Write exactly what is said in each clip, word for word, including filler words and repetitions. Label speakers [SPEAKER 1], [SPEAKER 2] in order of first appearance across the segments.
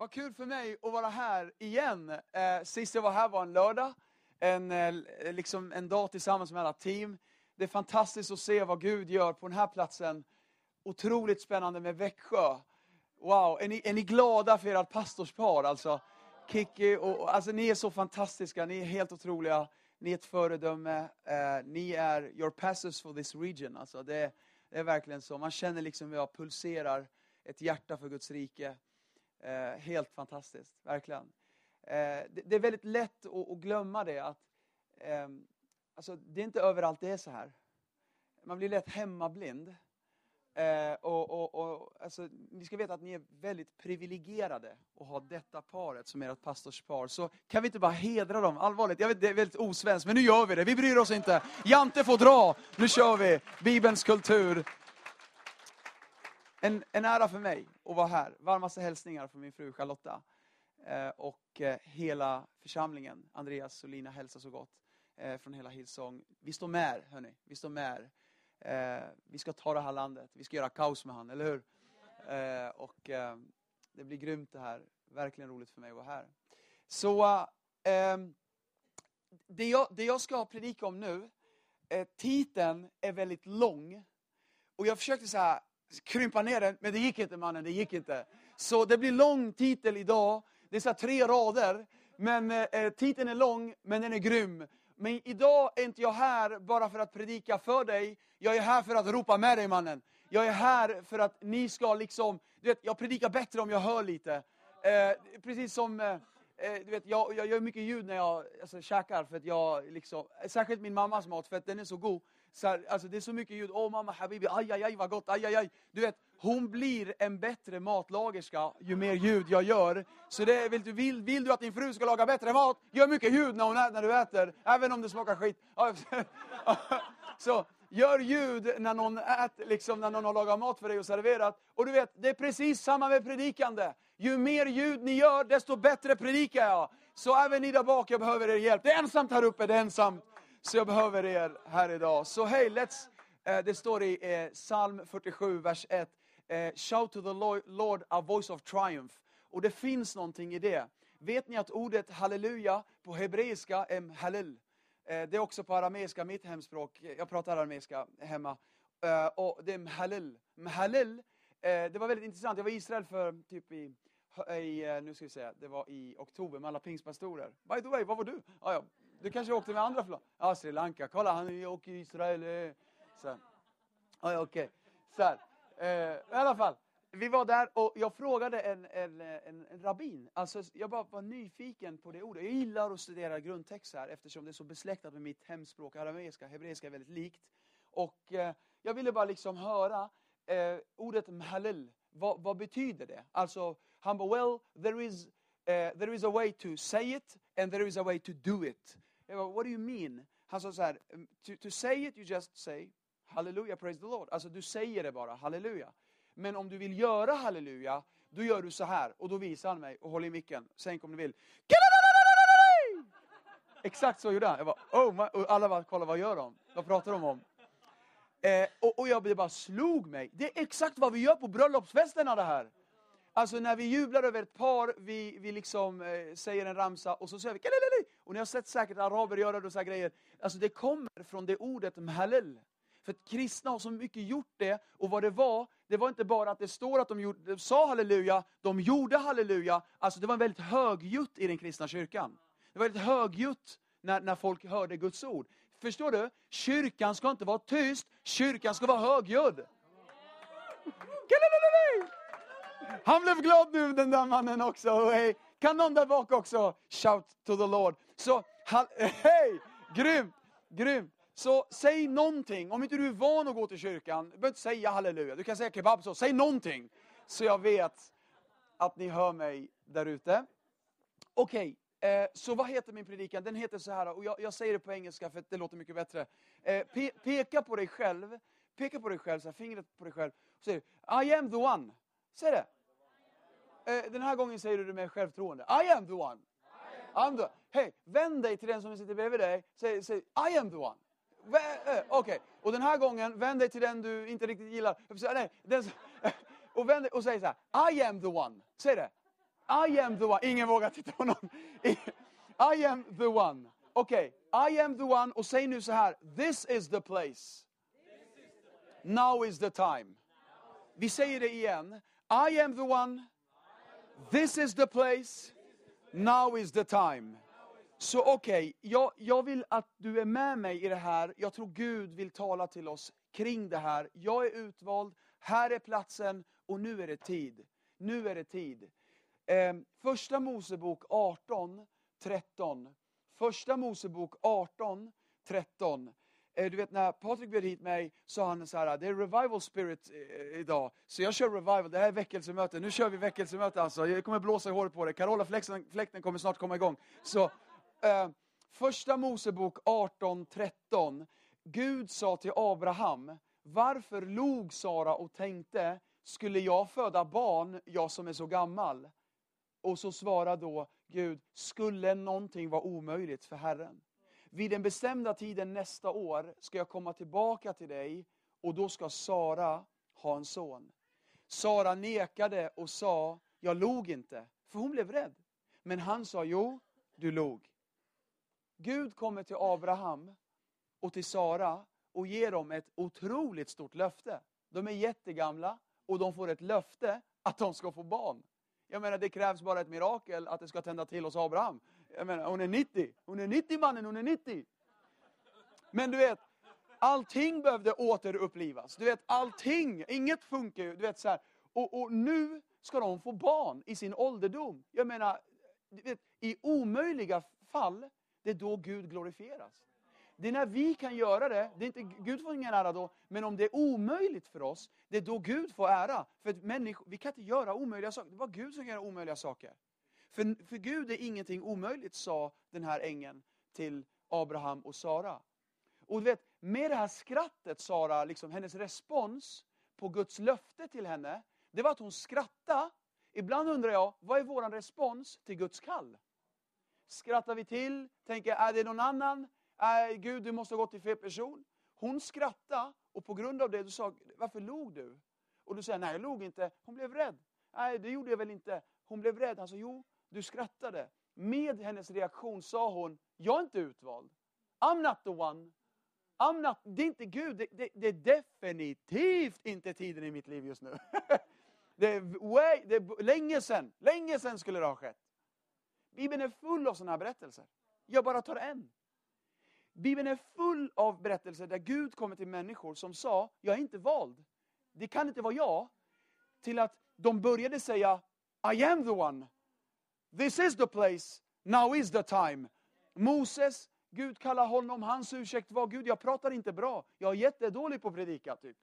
[SPEAKER 1] Vad kul för mig att vara här igen. Eh, sist jag var här var en lördag. En, eh, liksom en dag tillsammans med alla team. Det är fantastiskt att se vad Gud gör på den här platsen. Otroligt spännande med Växjö. Wow, är ni, är ni glada för ert pastorspar? Alltså, Kiki och, alltså ni är så fantastiska, ni är helt otroliga. Ni är ett föredöme. Eh, ni är your pastors for this region. Alltså, det, det är verkligen så. Man känner liksom hur jag pulserar ett hjärta för Guds rike. Eh, helt fantastiskt, verkligen. Eh, det, det är väldigt lätt att, att glömma det. Att, eh, alltså, det är inte överallt det är så här. Man blir lätt hemmablind. Eh, och, och, och, alltså, ni ska veta att ni är väldigt privilegierade att ha detta paret som är ett pastorspar. Så kan vi inte bara hedra dem, allvarligt. Jag vet, det är väldigt osvenskt, men nu gör vi det. Vi bryr oss inte. Jante får dra. Nu kör vi. Bibelns kultur. En, en ära för mig att vara här. Varmaste hälsningar från min fru Charlotta. Eh, och eh, hela församlingen. Andreas och Lina hälsar så gott. Eh, från hela Hillsong. Vi står med, hörni. Vi står med. Eh, vi ska ta det här landet. Vi ska göra kaos med han, eller hur? Eh, och eh, det blir grymt det här. Verkligen roligt för mig att vara här. Så eh, det, jag, det jag ska predika om nu. Eh, titeln är väldigt lång. Och jag försökte så här krympa ner den, men det gick inte, mannen, det gick inte. Så det blir lång titel idag. Det är så här tre rader. Men eh, titeln är lång, men den är grym. Men idag är inte jag här bara för att predika för dig. Jag är här för att ropa med dig, mannen. Jag är här för att ni ska liksom, du vet, jag predikar bättre om jag hör lite. Eh, precis som, eh, du vet, jag, jag gör mycket ljud när jag alltså, käkar. För att jag liksom, särskilt min mammas mat, för att den är så god. Så här, alltså det är så mycket ljud. Åh oh, mamma, habibi, aj, aj, aj, vad gott, aj, aj, aj. Du vet, hon blir en bättre matlagerska ju mer ljud jag gör. Så det, vill, du, vill, vill du att din fru ska laga bättre mat, gör mycket ljud när, hon ä, när du äter. Även om det smakar skit. Så gör ljud när någon, äter, liksom, när någon har lagat mat för dig och serverat. Och du vet, det är precis samma med predikande. Ju mer ljud ni gör, desto bättre predikar jag. Så även ni där bak, jag behöver er hjälp. Det är ensamt här uppe, det är ensamt. Så jag behöver er här idag. Så hej, let's, uh, det står i uh, psalm fyrtiosju, vers ett. Uh, Shout to the Lord a voice of triumph. Och det finns någonting i det. Vet ni att ordet halleluja på hebreiska är hallel? Uh, det är också på arameiska, mitt hemspråk. Jag pratar arameiska hemma. Uh, och det är hallel. Hallel, uh, det var väldigt intressant. Jag var i Israel för typ i... I, uh, nu ska vi säga, det var i oktober med alla pingstpastorer. By the way, vad var du? Ah, ja. Du kanske åkte med andra flygplan. Ja, Sri Lanka. Kolla, han åker i Israel. Så. Ah, ja, okej. Okay. Så här. Eh, I alla fall. Vi var där och jag frågade en, en, en, en rabbin. Alltså, jag bara var nyfiken på det ordet. Jag gillar att studera grundtext här eftersom det är så besläktat med mitt hemspråk. Arameiska, hebreiska är väldigt likt. Och eh, jag ville bara liksom höra eh, ordet mhalel. Vad, vad betyder det? Alltså, han bara, well, there is, uh, there is a way to say it and there is a way to do it. Jag bara, what do you mean? Han sa så här, to, to say it you just say, hallelujah, praise the Lord. Alltså du säger det bara, halleluja. Men om du vill göra halleluja, då gör du så här. Och då visar han mig och håller i micken. Sänk om du vill. Exakt så gjorde han. Jag bara, oh, my. Och alla bara, kolla vad gör de? Vad pratar de om? Eh, och, och jag bara slog mig. Det är exakt vad vi gör på bröllopsfesterna det här. Alltså när vi jublar över ett par, vi, vi liksom eh, säger en ramsa och så säger vi kalilili. Och ni har sett säkert araber göra det och så här grejer. Alltså det kommer från det ordet mhalel. För att kristna har så mycket gjort det. Och vad det var, det var inte bara att det står att de, gjorde, de sa halleluja, de gjorde halleluja. Alltså det var väldigt högljutt i den kristna kyrkan. Det var väldigt högljutt när, när folk hörde Guds ord. Förstår du? Kyrkan ska inte vara tyst, kyrkan ska vara högljudd. Kalilili! Han blev glad nu, den där mannen också. Hey, kan någon där bak också shout to the Lord? Så, hej, grymt, grymt. Så säg någonting. Om inte du är van att gå till kyrkan, du behöver inte säga halleluja. Du kan säga kebab så, säg någonting. Så jag vet att ni hör mig där ute. Okej, okay, eh, så vad heter min predikan? Den heter så här, och jag, jag säger det på engelska för att det låter mycket bättre. Eh, pe- peka på dig själv, peka på dig själv, så här, fingret på dig själv. Och säger, I am the one. Säg det. Den här gången säger du det med självtroende. I am the one. I'm the... Hej, vänd dig till den som sitter bredvid dig. Säg, säg I am the one. Okej, okay. Och den här gången vänd dig till den du inte riktigt gillar. Nej, den som... och, vänd dig och säg så här, I am the one. Säg det. I am the one. Ingen vågar titta på någon. I am the one. Okej, okay. I am the one. Och säg nu så här. This is the place. Now is the time. Vi säger det igen. I am the one. This is the place. Now is the time. Så okej, okay, jag, jag vill att du är med mig i det här. Jag tror Gud vill tala till oss kring det här. Jag är utvald, här är platsen och nu är det tid. Nu är det tid. Eh, första Mosebok arton tretton. Första Mosebok arton tretton. Eh, du vet när Patrik bjöd hit mig sa han så här, det är revival spirit eh, idag. Så jag kör revival, det här är väckelsemöte. Nu kör vi väckelsemöte alltså. Jag kommer blåsa i håret på det. Carola fläkten, fläkten kommer snart komma igång. Så eh, första Mosebok arton tretton. Gud sa till Abraham, varför log Sara och tänkte, skulle jag föda barn, jag som är så gammal? Och så svarar då Gud, skulle någonting vara omöjligt för Herren? Vid den bestämda tiden nästa år ska jag komma tillbaka till dig och då ska Sara ha en son. Sara nekade och sa, jag log inte, för hon blev rädd. Men han sa, jo, du log. Gud kommer till Abraham och till Sara och ger dem ett otroligt stort löfte. De är jättegamla och de får ett löfte att de ska få barn. Jag menar, det krävs bara ett mirakel att det ska tända till hos Abraham. Jag menar, hon är nittio. Hon är nittio mannen, hon är nittio. Men du vet, allting behövde återupplivas. Du vet, allting, inget funkar ju. Du vet så här. Och, och nu ska de få barn i sin ålderdom. Jag menar, du vet, i omöjliga fall, det är då Gud glorifieras. Det är när vi kan göra det, det är inte, Gud får ingen ära då, men om det är omöjligt för oss, det är då Gud får ära. För människor, vi kan inte göra omöjliga saker, det var Gud som gör omöjliga saker. För, för Gud är ingenting omöjligt, sa den här ängeln till Abraham och Sara. Och du vet, med det här skrattet, Sara, liksom, hennes respons på Guds löfte till henne, det var att hon skrattade. Ibland undrar jag, vad är våran respons till Guds kall? Skrattar vi till, tänker, är det någon annan? Äh, Gud, du måste ha gått till fel person. Hon skrattade och på grund av det du sa, varför log du? Och du säger, nej jag log inte. Hon blev rädd. Nej, det gjorde jag väl inte. Hon blev rädd. Han sa, jo, du skrattade. Med hennes reaktion sa hon, jag är inte utvald. I'm not the one. I'm not, det är inte Gud. Det, det, det är definitivt inte tiden i mitt liv just nu. det, är way, det är länge sedan. Länge sedan skulle det ha skett. Bibeln är full av sådana här berättelser. Jag bara tar en. Bibeln är full av berättelser där Gud kommer till människor som sa, jag är inte vald. Det kan inte vara jag. Till att de började säga, I am the one. This is the place. Now is the time. Moses, Gud kallar honom, hans ursäkt var, Gud jag pratar inte bra. Jag är jättedålig på att predika typ.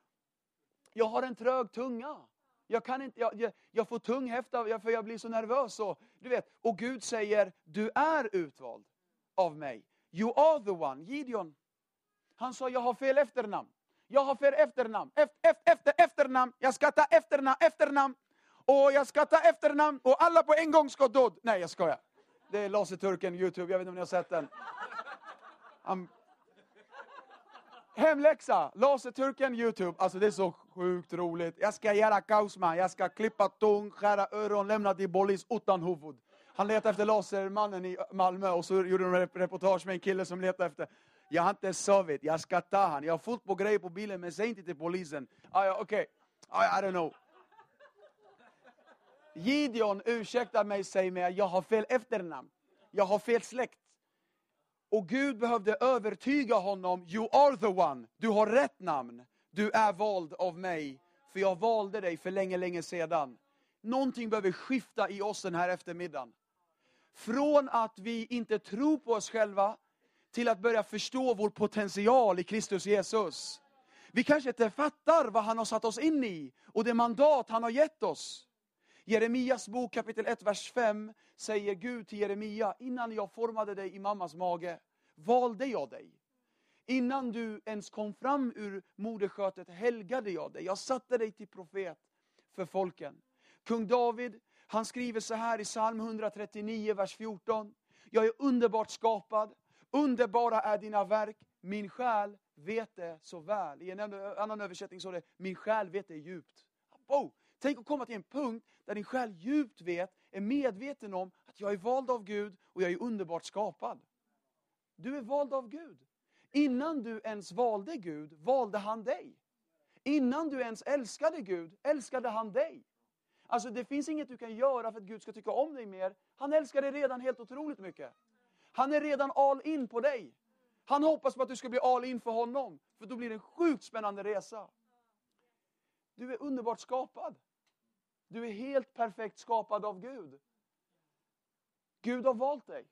[SPEAKER 1] Jag har en trög tunga. Jag kan inte, jag, jag, jag får tung häfta för jag blir så nervös. Och, du vet, och Gud säger, du är utvald av mig. You are the one. Gideon. Han sa, jag har fel efternamn. Jag har fel efternamn. Efter, efter, efter, efternamn. Jag ska ta efternamn, efternamn. Och jag ska ta efternamn. Och alla på en gång ska död. Nej, jag skojar. Det är Laserturken, YouTube. Jag vet inte om ni har sett den. Um, hemläxa. Laserturken, YouTube. Alltså det är så sjukt roligt. Jag ska göra kaosman. Jag ska klippa tung, skära öron, lämna till bolis utan huvud. Han letade efter lasermannen i Malmö och så gjorde de en reportage med en kille som letade efter. Jag har inte sovit, jag ska ta han. Jag har fullt på grejer på bilen men säg inte till polisen. Ah, ja, okej, okay. I, I don't know. Gideon, ursäkta mig, säg mig, jag har fel efternamn. Jag har fel släkt. Och Gud behövde övertyga honom, you are the one. Du har rätt namn. Du är vald av mig. För jag valde dig för länge, länge sedan. Någonting behöver skifta i oss den här eftermiddagen. Från att vi inte tror på oss själva till att börja förstå vår potential i Kristus Jesus. Vi kanske inte fattar vad han har satt oss in i och det mandat han har gett oss. Jeremias bok kapitel ett vers fem säger Gud till Jeremia, innan jag formade dig i mammas mage valde jag dig. Innan du ens kom fram ur moderskötet helgade jag dig. Jag satte dig till profet för folken. Kung David, han skriver så här i psalm etthundratrettionio, vers fjorton. Jag är underbart skapad. Underbara är dina verk. Min själ vet det så väl. I en annan översättning så är det, min själ vet det djupt. Oh, Tänk att komma till en punkt där din själ djupt vet, är medveten om att jag är vald av Gud och jag är underbart skapad. Du är vald av Gud. Innan du ens valde Gud, valde han dig. Innan du ens älskade Gud, älskade han dig. Alltså det finns inget du kan göra för att Gud ska tycka om dig mer. Han älskar dig redan helt otroligt mycket. Han är redan all in på dig. Han hoppas på att du ska bli all in för honom. För då blir det en sjukt spännande resa. Du är underbart skapad. Du är helt perfekt skapad av Gud. Gud har valt dig.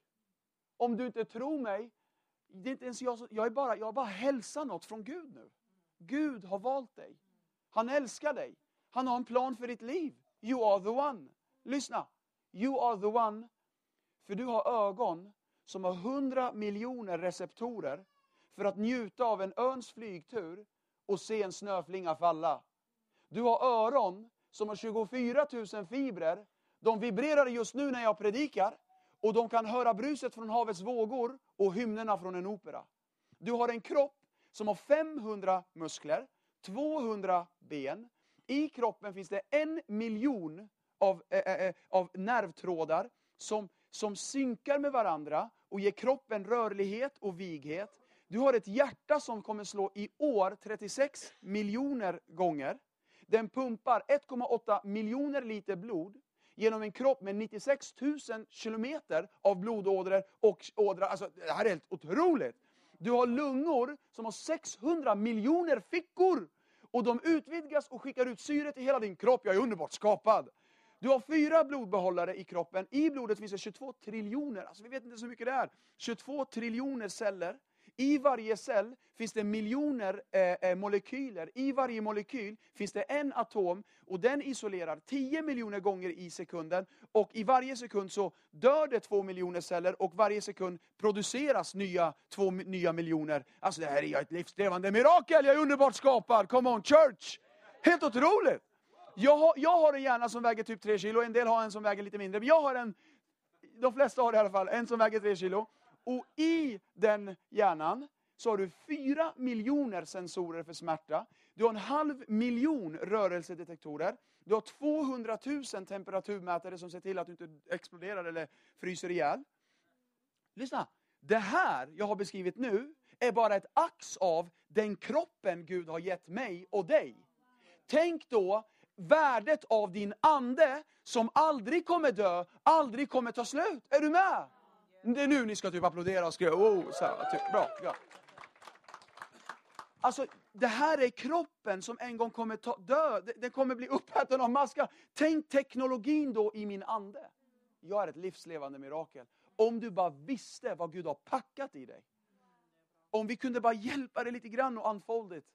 [SPEAKER 1] Om du inte tror mig, det är inte ens jag, jag är bara, jag bara hälsar något från Gud nu. Gud har valt dig. Han älskar dig. Han har en plan för ditt liv. You are the one. Lyssna. You are the one. För du har ögon som har hundra miljoner receptorer för att njuta av en örns flygtur och se en snöflinga falla. Du har öron som har tjugofyra tusen fibrer. De vibrerar just nu när jag predikar. Och de kan höra bruset från havets vågor och hymnerna från en opera. Du har en kropp som har femhundra muskler, tvåhundra ben. I kroppen finns det en miljon av, äh, äh, av nervtrådar som, som synkar med varandra och ger kroppen rörlighet och vighet. Du har ett hjärta som kommer slå i år trettiosex miljoner gånger. Den pumpar ett komma åtta miljoner liter blod genom en kropp med nittiosex tusen kilometer av blodådror och ådrar. Alltså det här är helt otroligt. Du har lungor som har sexhundra miljoner fickor. Och de utvidgas och skickar ut syre till hela din kropp. Jag är underbart skapad. Du har fyra blodbehållare i kroppen. I blodet finns det tjugotvå triljoner. Alltså vi vet inte så mycket det är. tjugotvå triljoner celler. I varje cell finns det miljoner eh, molekyler. I varje molekyl finns det en atom. Och den isolerar tio miljoner gånger i sekunden. Och i varje sekund så dör det två miljoner celler. Och varje sekund produceras nya två nya miljoner. Alltså det här är ett livslevande mirakel. Jag är underbart skapad. Come on church. Helt otroligt. Jag har, jag har en hjärna som väger typ tre kilo. En del har en som väger lite mindre. Men jag har en, de flesta har det i alla fall, en som väger tre kilo. Och i den hjärnan så har du fyra miljoner sensorer för smärta. Du har en halv miljon rörelsedetektorer. Du har tvåhundratusen temperaturmätare som ser till att du inte exploderar eller fryser ihjäl. Lyssna, det här jag har beskrivit nu är bara ett ax av den kroppen Gud har gett mig och dig. Tänk då värdet av din ande som aldrig kommer dö, aldrig kommer ta slut. Är du med? Det är nu ni ska typ applådera och skriva, oh, så här, typ, bra, ja. Alltså, det här är kroppen som en gång kommer ta, dö. Den kommer bli uppäten av maskar. Tänk teknologin då i min ande. Jag är ett livslevande mirakel. Om du bara visste vad Gud har packat i dig. Om vi kunde bara hjälpa dig lite grann och unfold it.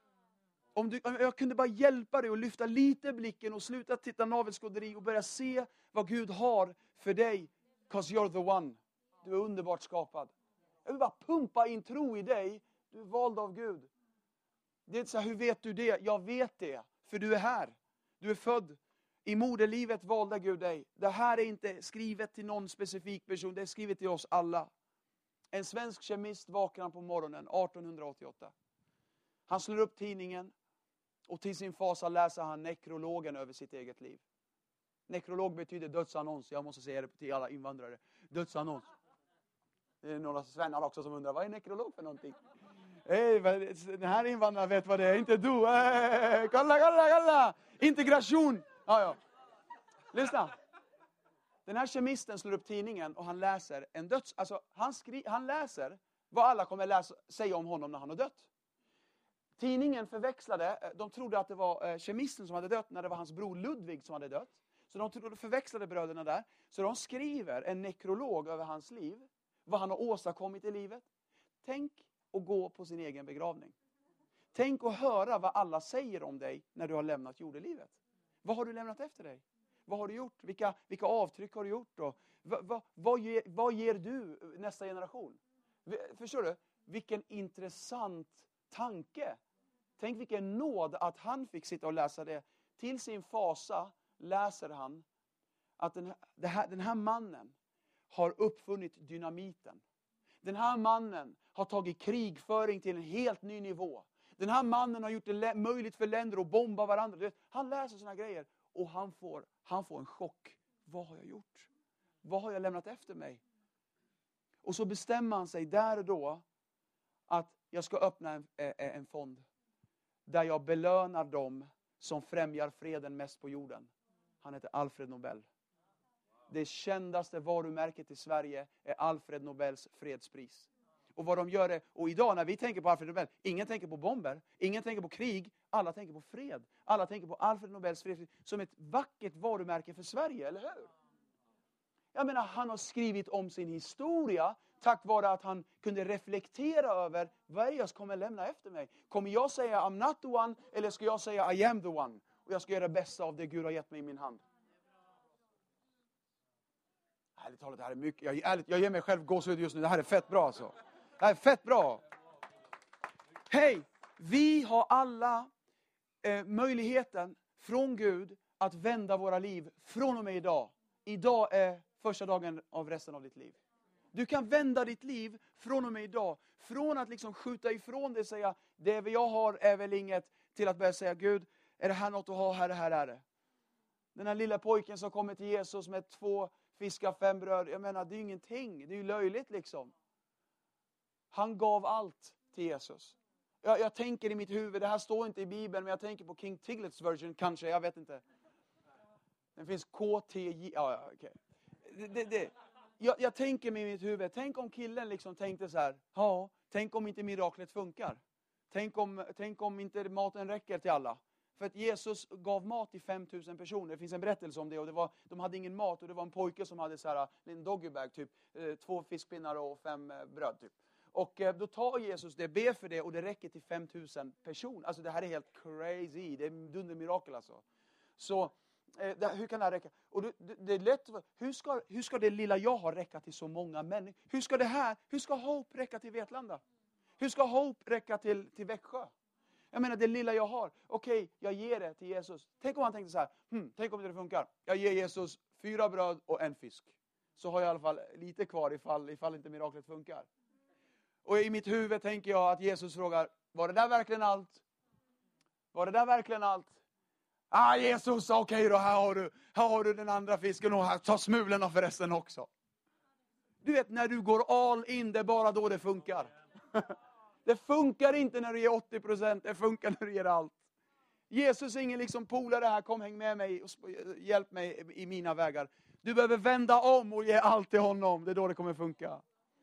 [SPEAKER 1] Om, du, om jag kunde bara hjälpa dig att lyfta lite blicken och sluta titta navelskåderi och börja se vad Gud har för dig. 'Cause you're the one. Du är underbart skapad. Jag vill bara pumpa in tro i dig. Du är vald av Gud. Det är inte så här, hur vet du det? Jag vet det. För du är här. Du är född. I moderlivet valde Gud dig. Det här är inte skrivet till någon specifik person. Det är skrivet till oss alla. En svensk kemist vaknar på morgonen arton åttioåtta. Han slår upp tidningen. Och till sin fasa läser han nekrologen över sitt eget liv. Nekrolog betyder dödsannons. Jag måste säga det till alla invandrare. Dödsannons. Det är några svennar också som undrar, vad är nekrolog för någonting? Hey, den här invandraren vet vad det är, inte du. Hey, kolla, kolla, kolla. Integration. Ja, ja. Lyssna. Den här kemisten slår upp tidningen och han läser en döds... Alltså, han, skri, han läser vad alla kommer läsa, säga om honom när han har dött. Tidningen förväxlade, de trodde att det var kemisten som hade dött när det var hans bror Ludvig som hade dött. Så de trodde, förväxlade bröderna där. Så de skriver en nekrolog över hans liv. Vad han har åstadkommit i livet. Tänk att gå på sin egen begravning. Tänk att höra vad alla säger om dig när du har lämnat jordelivet. Vad har du lämnat efter dig? Vad har du gjort? Vilka, vilka avtryck har du gjort? Och vad, vad, vad, ger, vad ger du nästa generation? Förstår du? Vilken intressant tanke. Tänk vilken nåd att han fick sitta och läsa det. Till sin fasa läser han att den här, den här, den här mannen har uppfunnit dynamiten. Den här mannen har tagit krigföring till en helt ny nivå. Den här mannen har gjort det möjligt för länder att bomba varandra. Han läser såna grejer. Och han får, han får en chock. Vad har jag gjort? Vad har jag lämnat efter mig? Och så bestämmer han sig där och då att jag ska öppna en, en fond. Där jag belönar dem som främjar freden mest på jorden. Han heter Alfred Nobel. Det kändaste varumärket i Sverige är Alfred Nobels fredspris. Och vad de gör är, och idag när vi tänker på Alfred Nobel, ingen tänker på bomber, ingen tänker på krig, alla tänker på fred. Alla tänker på Alfred Nobels fredspris som ett vackert varumärke för Sverige, eller hur? Jag menar, han har skrivit om sin historia tack vare att han kunde reflektera över vad är jag kommer lämna efter mig. Kommer jag säga I'm not the one eller ska jag säga I am the one? Och jag ska göra det bästa av det Gud har gett mig i min hand. Ärligt talat, det här är mycket. Jag, ärligt, jag ger mig själv gåshud just nu. Det här är fett bra alltså. Det här är fett bra. Hej, vi har alla eh, möjligheten från Gud att vända våra liv från och med idag. Idag är första dagen av resten av ditt liv. Du kan vända ditt liv från och med idag. Från att liksom skjuta ifrån dig och säga, det jag har är väl inget, till att börja säga, Gud, är det här något att ha här, det här är det. Den här lilla pojken som kommer till Jesus med två fiskar, fem bröd. Jag menar, det är ju ingenting. Det är ju löjligt liksom. Han gav allt till Jesus. Jag, jag tänker i mitt huvud, det här står inte i Bibeln, men jag tänker på King Tiglets version kanske, jag vet inte. Det finns K T J. Ja, ja, okej. Det, det, det. Jag, jag tänker med mitt huvud, tänk om killen liksom tänkte så här, ja, tänk om inte miraklet funkar. Tänk om, tänk om inte maten räcker till alla. För att Jesus gav mat till fem tusen personer. Det finns en berättelse om det. Och det var, de hade ingen mat. Och det var en pojke som hade så här, en doggybag. Typ, eh, två fiskpinnar och fem eh, bröd. Typ. Och eh, då tar Jesus det, ber för det. Och det räcker till fem tusen personer. Alltså det här är helt crazy. Det är en dundermirakel alltså. Så eh, det, hur kan det här räcka? Och det, det, det är lätt. Hur ska, hur ska det lilla jag har räcka till så många människor? Hur ska det här? Hur ska Hope räcka till Vetlanda? Hur ska Hope räcka till, till Växjö? Jag menar det lilla jag har. Okej, okay, jag ger det till Jesus. Tänk om han tänkte så här. Hmm, tänk om det funkar. Jag ger Jesus fyra bröd och en fisk. Så har jag i alla fall lite kvar ifall, ifall inte miraklet funkar. Och i mitt huvud tänker jag att Jesus frågar. Var det där verkligen allt? Var det där verkligen allt? Ah Jesus, okej okay då. Här har, du, här har du den andra fisken. Och här, ta smulorna förresten också. Du vet när du går all in. Det är bara då det funkar. Det funkar inte när du ger åttio procent. Det funkar när du ger allt. Jesus är ingen liksom polare här. Kom häng med mig och hjälp mig i mina vägar. Du behöver vända om och ge allt till honom. Det är då det kommer funka.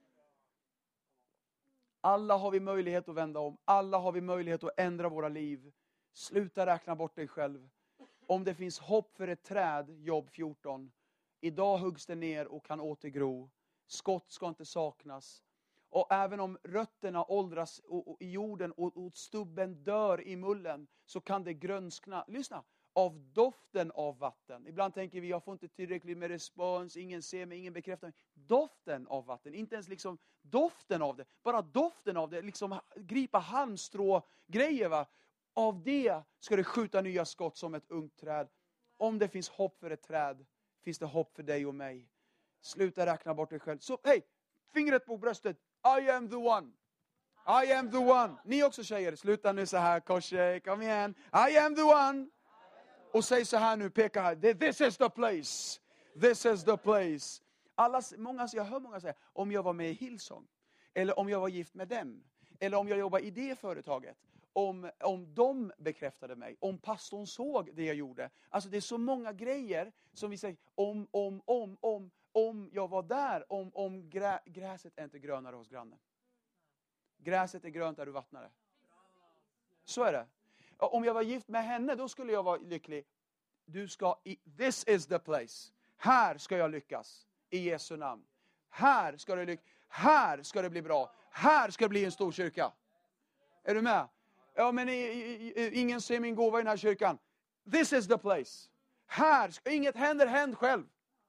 [SPEAKER 1] Alla har vi möjlighet att vända om. Alla har vi möjlighet att ändra våra liv. Sluta räkna bort dig själv. Om det finns hopp för ett träd, Jobb fjorton. Idag huggs det ner och kan återgro. Skott ska inte saknas. Och även om rötterna åldras i jorden och stubben dör i mullen så kan det grönskna. Lyssna, av doften av vatten. Ibland tänker vi, jag får inte tillräckligt med respons, ingen ser mig, ingen bekräftar mig. Doften av vatten, inte ens liksom doften av det. Bara doften av det, liksom gripa halmstrå grejer va. Av det ska det skjuta nya skott som ett ungt träd. Om det finns hopp för ett träd, finns det hopp för dig och mig. Sluta räkna bort dig själv. Så hej, fingret på bröstet. I am the one. I am the one. Ni också tjejer, sluta nu så här. Korse, kom igen. I am the one. Och säg så här nu, peka här. This is the place. This is the place. Alla, många, jag hör många säga, om jag var med i Hillsong. Eller om jag var gift med dem. Eller om jag jobbar i det företaget. Om, om de bekräftade mig. Om pastorn såg det jag gjorde. Alltså det är så många grejer som vi säger. Om, om, om, om. Om jag var där, om, om grä, gräset är inte grönare hos grannen. Gräset är grönt där du vattnar det. Så är det. Om jag var gift med henne, då skulle jag vara lycklig. Du ska, i, this is the place. Här ska jag lyckas. I Jesu namn. Här ska det lyckas. Här ska det bli bra. Här ska det bli en stor kyrka. Är du med? Ja, men i, i, ingen ser min gåva i den här kyrkan. This is the place. Här, inget händer, händ själv.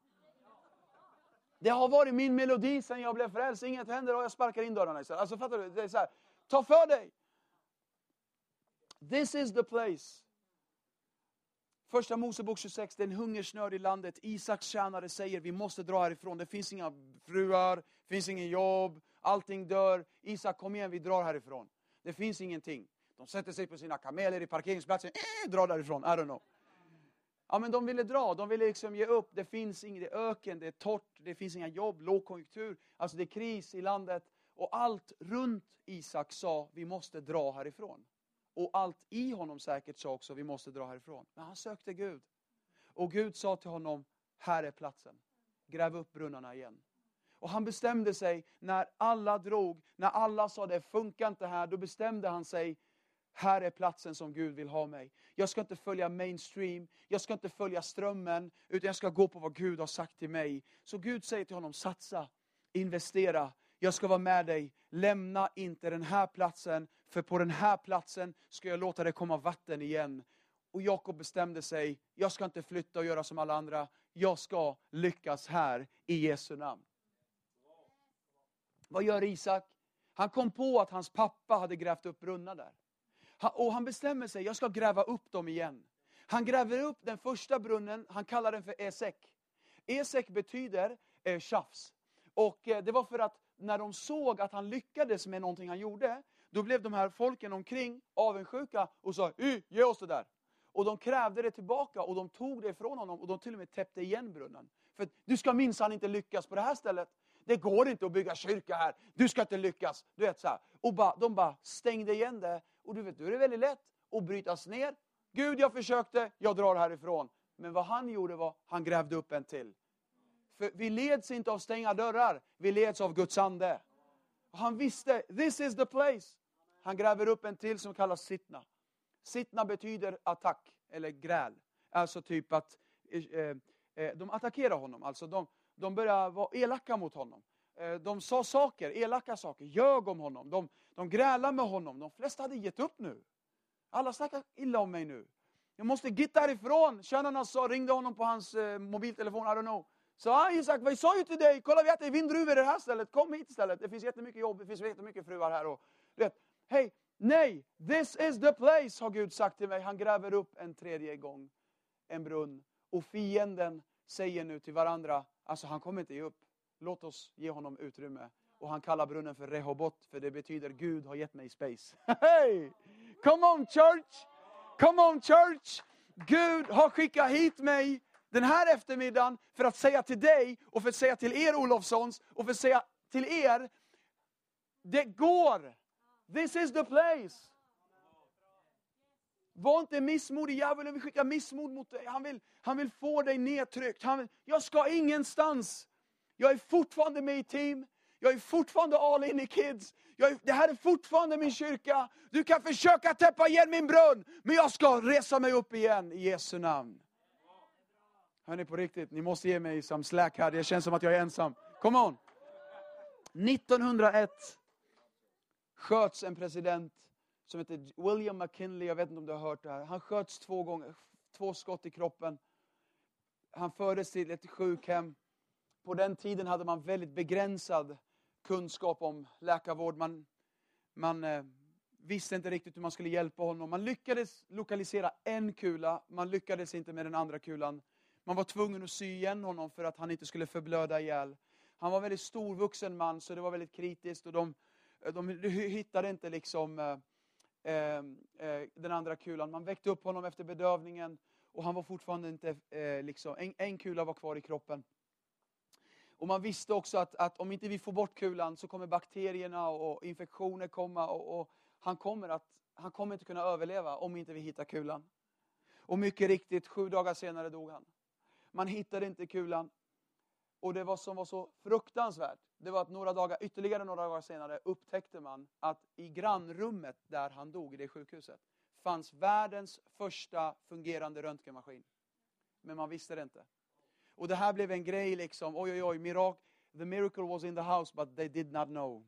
[SPEAKER 1] Det har varit min melodi sen jag blev frälst. Inget händer och jag sparkar in dörrarna istället. Alltså fattar du? Det är så här. Ta för dig. This is the place. Första Mosebok tjugosex. Det är en hungersnöd i landet. Isaks tjänare säger vi måste dra härifrån. Det finns inga fruar. Det finns ingen jobb. Allting dör. Isak kom igen, vi drar härifrån. Det finns ingenting. De sätter sig på sina kameler i parkeringsplatsen. Äh, drar därifrån. I don't know. Ja, men de ville dra, de ville liksom ge upp. Det finns inget, det är öken, det är torrt, det finns inga jobb, lågkonjunktur. Alltså det är kris i landet. Och allt runt Isak sa, vi måste dra härifrån. Och allt i honom säkert sa också, vi måste dra härifrån. Men han sökte Gud. Och Gud sa till honom, här är platsen. Gräv upp brunnarna igen. Och han bestämde sig, när alla drog, när alla sa det funkar inte här, då bestämde han sig, här är platsen som Gud vill ha mig. Jag ska inte följa mainstream, jag ska inte följa strömmen, utan jag ska gå på vad Gud har sagt till mig. Så Gud säger till honom, satsa, investera, jag ska vara med dig. Lämna inte den här platsen, för på den här platsen ska jag låta det komma vatten igen. Och Jakob bestämde sig, jag ska inte flytta och göra som alla andra. Jag ska lyckas här i Jesu namn. Vad gör Isak? Han kom på att hans pappa hade grävt upp brunnar där. Och han bestämmer sig, jag ska gräva upp dem igen. Han gräver upp den första brunnen, han kallar den för Esek. Esek betyder eh, tjafs. Och eh, det var för att när de såg att han lyckades med någonting han gjorde, då blev de här folken omkring avundsjuka och sa, ge oss det där. Och de krävde det tillbaka och de tog det ifrån honom och de till och med täppte igen brunnen. För du ska minsann inte lyckas på det här stället. Det går inte att bygga kyrka här. Du ska inte lyckas. Du vet så här. Och ba, de bara stängde igen det. Och du vet, då är det väldigt lätt att brytas ner. Gud, jag försökte, jag drar härifrån. Men vad han gjorde var, han grävde upp en till. För vi leds inte av stänga dörrar. Vi leds av Guds ande. Och han visste, this is the place. Han gräver upp en till som kallas Sitna. Sitna betyder attack eller gräl. Alltså typ att eh, eh, de attackerar honom. Alltså de, de börjar vara elaka mot honom. Eh, de sa saker, elaka saker, ljög om honom. De, de grälar med honom. De flesta hade gett upp nu. Alla snackar illa om mig nu. Jag måste gitta härifrån. Tjänarna sa, ringde honom på hans eh, mobiltelefon, I don't know. Så ah, Isak, vad sa ju till dig? Kolla, vi äter vindruvor i det här stället. Kom hit istället. Det finns jättemycket jobb, det finns jättemycket fruar här. Och, du vet, hej, nej, this is the place, har Gud sagt till mig. Han gräver upp en tredje gång en brunn. Och fienden säger nu till varandra, alltså han kommer inte ge upp. Låt oss ge honom utrymme. Och han kallar brunnen för Rehobot, för det betyder Gud har gett mig space. Hey! Come on church! Come on church! Gud har skickat hit mig den här eftermiddagen för att säga till dig och för att säga till er Olofssons och för att säga till er, det går! This is the place! Var inte missmodig, djävulen vill skicka missmod mot dig. Han vill, han vill få dig nedtryckt. Han vill, jag ska ingenstans. Jag är fortfarande med i team. Jag är fortfarande all in i kids. Jag är, det här är fortfarande min kyrka. Du kan försöka täppa igen min brunn. Men jag ska resa mig upp igen i Jesu namn. Hörrni, på riktigt, ni måste ge mig som slack här. Det känns som att jag är ensam. Come on. nittonhundraett sköts en president som heter William McKinley. Jag vet inte om du har hört det här. Han sköts två gånger, två skott i kroppen. Han fördes till ett sjukhem. På den tiden hade man väldigt begränsad kunskap om läkarvård. Man, man eh, visste inte riktigt hur man skulle hjälpa honom. Man lyckades lokalisera en kula. Man lyckades inte med den andra kulan. Man var tvungen att sy igen honom för att han inte skulle förblöda ihjäl. Han var en väldigt storvuxen man, så det var väldigt kritiskt. Och de, de hittade inte liksom eh, eh, den andra kulan. Man väckte upp honom efter bedövningen. Och han var fortfarande inte, eh, liksom, en, en kula var kvar i kroppen. Och man visste också att, att om inte vi får bort kulan så kommer bakterierna och infektioner komma. Och, och han, kommer att, han kommer inte kunna överleva om inte vi hittar kulan. Och mycket riktigt, sju dagar senare dog han. Man hittade inte kulan. Och det var som var så fruktansvärt. Det var att några dagar, ytterligare några dagar senare upptäckte man att i grannrummet där han dog i det sjukhuset fanns världens första fungerande röntgenmaskin. Men man visste det inte. Och det här blev en grej liksom, oj oj oj, mirak, the miracle was in the house but they did not know.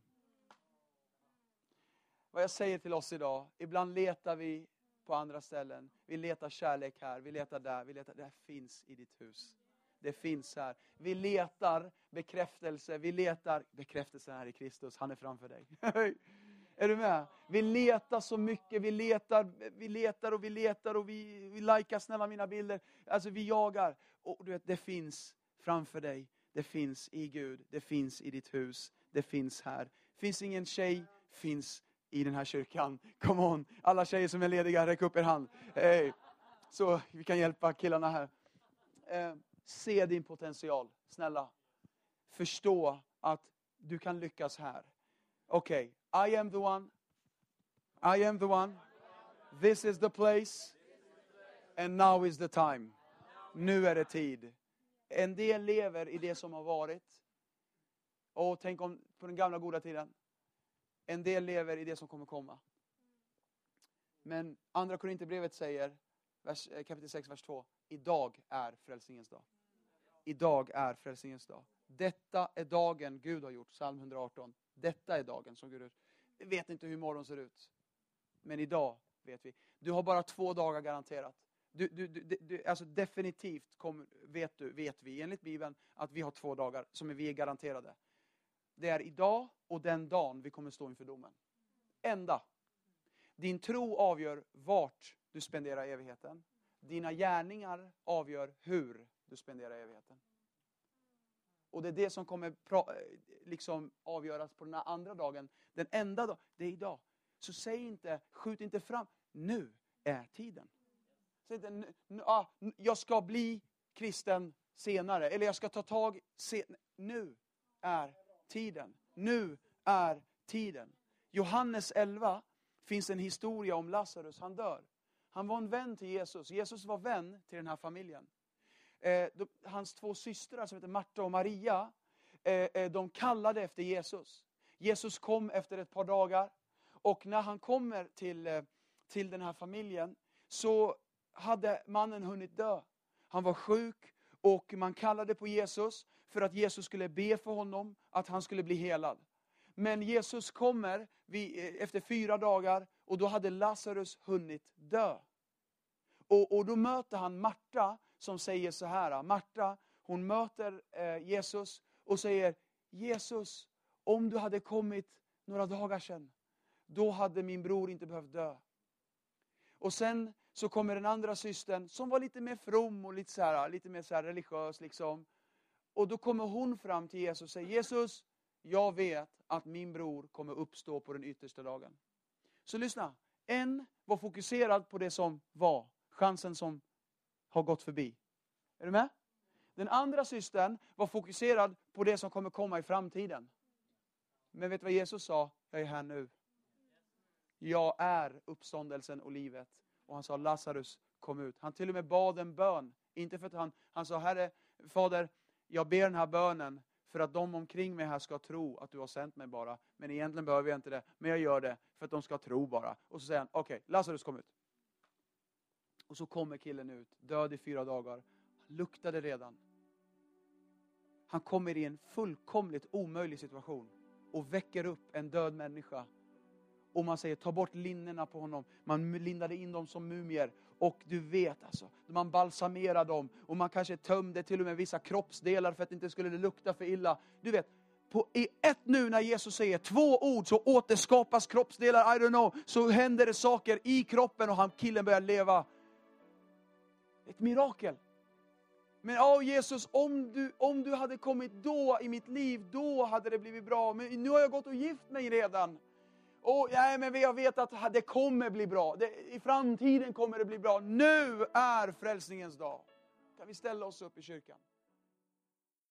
[SPEAKER 1] Vad jag säger till oss idag, ibland letar vi på andra ställen. Vi letar kärlek här, vi letar där, vi letar, det här finns i ditt hus. Det finns här. Vi letar bekräftelse, vi letar bekräftelse här i Kristus, han är framför dig. Är du med? Vi letar så mycket, vi letar, vi letar och vi letar och vi, vi likar snälla mina bilder. Alltså vi jagar. Och du vet, det finns framför dig. Det finns i Gud. Det finns i ditt hus. Det finns här. Finns ingen tjej, finns i den här kyrkan. Come on. Alla tjejer som är lediga, räck upp er hand. Hey. Så vi kan hjälpa killarna här. Eh, se din potential, snälla. Förstå att du kan lyckas här. Okej, okay. I am the one. I am the one. This is the place. And now is the time. Nu är det tid. En del lever i det som har varit. Och tänk om på den gamla goda tiden. En del lever i det som kommer komma. Men andra Korinthierbrevet säger, vers, kapitel sex, vers två. Idag är frälsningens dag. Idag är frälsningens dag. Detta är dagen Gud har gjort. Psalm hundraarton. Detta är dagen som Gud har gjort. Vi vet inte hur morgon ser ut. Men idag vet vi. Du har bara två dagar garanterat. Du, du, du, du, alltså definitivt kom, vet, du, vet vi enligt Bibeln att vi har två dagar som vi är garanterade. Det är idag och den dagen vi kommer stå inför domen. Enda. Din tro avgör vart du spenderar evigheten. Dina gärningar avgör hur du spenderar evigheten. Och det är det som kommer pra- liksom avgöras på den här andra dagen. Den enda dagen, det är idag. Så säg inte, skjut inte fram. Nu är tiden. Säg inte, nu, nu, ah, jag ska bli kristen senare. Eller jag ska ta tag sen. Nu är tiden. Nu är tiden. Johannes elva finns en historia om Lazarus. Han dör. Han var en vän till Jesus. Jesus var vän till den här familjen. Eh, de, hans två systrar som heter Marta och Maria. Eh, de kallade efter Jesus. Jesus kom efter ett par dagar. Och när han kommer till, eh, till den här familjen. Så hade mannen hunnit dö. Han var sjuk. Och man kallade på Jesus. För att Jesus skulle be för honom. Att han skulle bli helad. Men Jesus kommer vid, efter fyra dagar. Och då hade Lazarus hunnit dö. Och, och då möter han Marta. Som säger så här. Marta, hon möter eh, Jesus. Och säger, Jesus, om du hade kommit några dagar sedan. Då hade min bror inte behövt dö. Och sen så kommer den andra systern. Som var lite mer from och lite, så här, lite mer så här religiös liksom. Och då kommer hon fram till Jesus och säger, Jesus, jag vet att min bror kommer uppstå på den yttersta dagen. Så lyssna. En var fokuserad på det som var. Chansen som har gått förbi. Är du med? Den andra systern var fokuserad på det som kommer komma i framtiden. Men vet du vad Jesus sa? Jag är här nu. Jag är uppståndelsen och livet. Och han sa, Lazarus, kom ut. Han till och med bad en bön. Inte för att han, han sa, Herre, Fader, jag ber den här bönen för att de omkring mig här ska tro att du har sänt mig bara. Men egentligen behöver jag inte det. Men jag gör det för att de ska tro bara. Och så säger han, okej, okay, Lazarus, kom ut. Och så kommer killen ut, död i fyra dagar. Han luktade redan. Han kommer i en fullkomligt omöjlig situation. Och väcker upp en död människa. Och man säger, ta bort linnena på honom. Man lindade in dem som mumier. Och du vet alltså, man balsamerade dem. Och man kanske tömde till och med vissa kroppsdelar för att det inte skulle lukta för illa. Du vet, på, i ett nu när Jesus säger två ord så återskapas kroppsdelar. I don't know. Så händer det saker i kroppen och han, killen börjar leva. Ett mirakel. Men åh Jesus, om du, om du hade kommit då i mitt liv, då hade det blivit bra. Men nu har jag gått och gift mig redan. Och nej, men jag vet att det kommer bli bra. Det, i framtiden kommer det bli bra. Nu är frälsningens dag. Kan vi ställa oss upp i kyrkan?